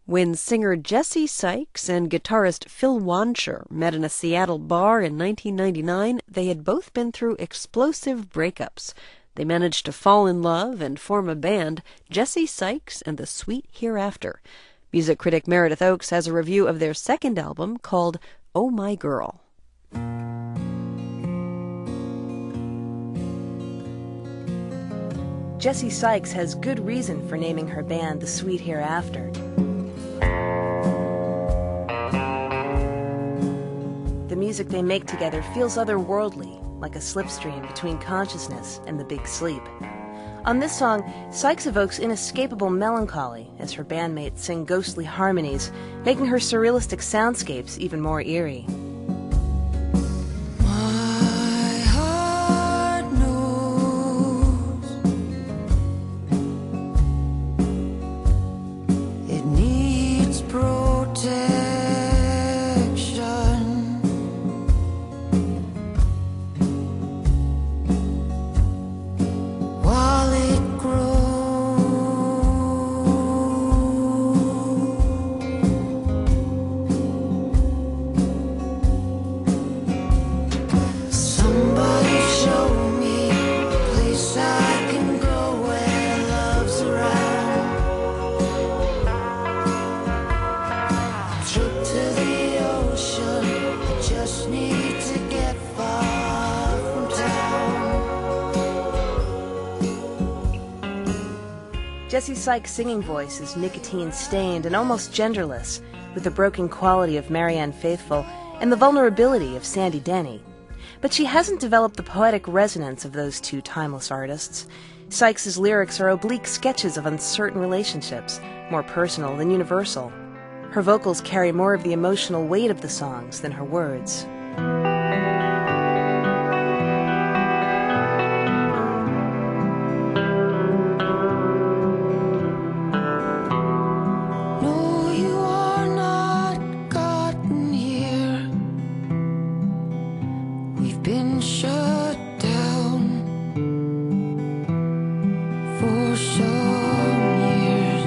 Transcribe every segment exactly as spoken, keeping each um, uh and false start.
When singer Jesse Sykes and guitarist Phil Wancher met in a Seattle bar in nineteen ninety-nine, they had both been through explosive breakups. They managed to fall in love and form a band, Jesse Sykes and the Sweet Hereafter. Music critic Meredith Oakes has a review of their second album called Oh My Girl. Jesse Sykes has good reason for naming her band The Sweet Hereafter. The music they make together feels otherworldly, like a slipstream between consciousness and the big sleep. On this song, Sykes evokes inescapable melancholy as her bandmates sing ghostly harmonies, making her surrealistic soundscapes even more eerie. Jesse Sykes' singing voice is nicotine-stained and almost genderless, with the broken quality of Marianne Faithfull and the vulnerability of Sandy Denny. But she hasn't developed the poetic resonance of those two timeless artists. Sykes' lyrics are oblique sketches of uncertain relationships, more personal than universal. Her vocals carry more of the emotional weight of the songs than her words. Been shut down for some years.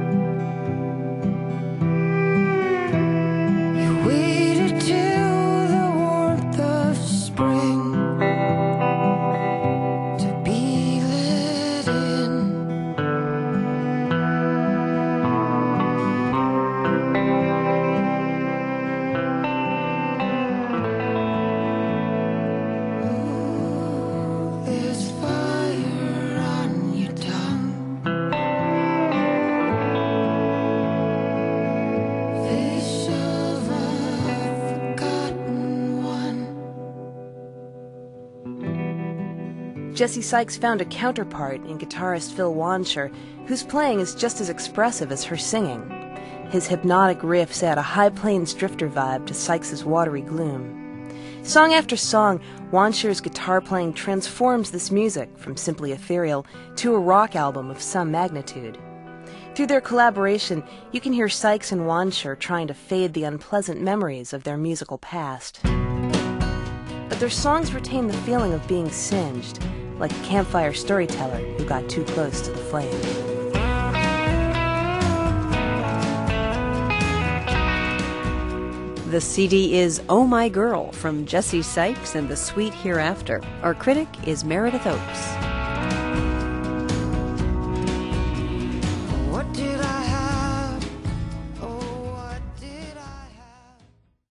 You waited till the warmth of spring to be let in. Jesse Sykes found a counterpart in guitarist Phil Wancher, whose playing is just as expressive as her singing. His hypnotic riffs add a High Plains Drifter vibe to Sykes' watery gloom. Song after song, Wancher's guitar playing transforms this music from simply ethereal to a rock album of some magnitude. Through their collaboration, you can hear Sykes and Wancher trying to fade the unpleasant memories of their musical past. But their songs retain the feeling of being singed, like a campfire storyteller who got too close to the flame. The C D is Oh My Girl from Jesse Sykes and the Sweet Hereafter. Our critic is Meredith Oakes.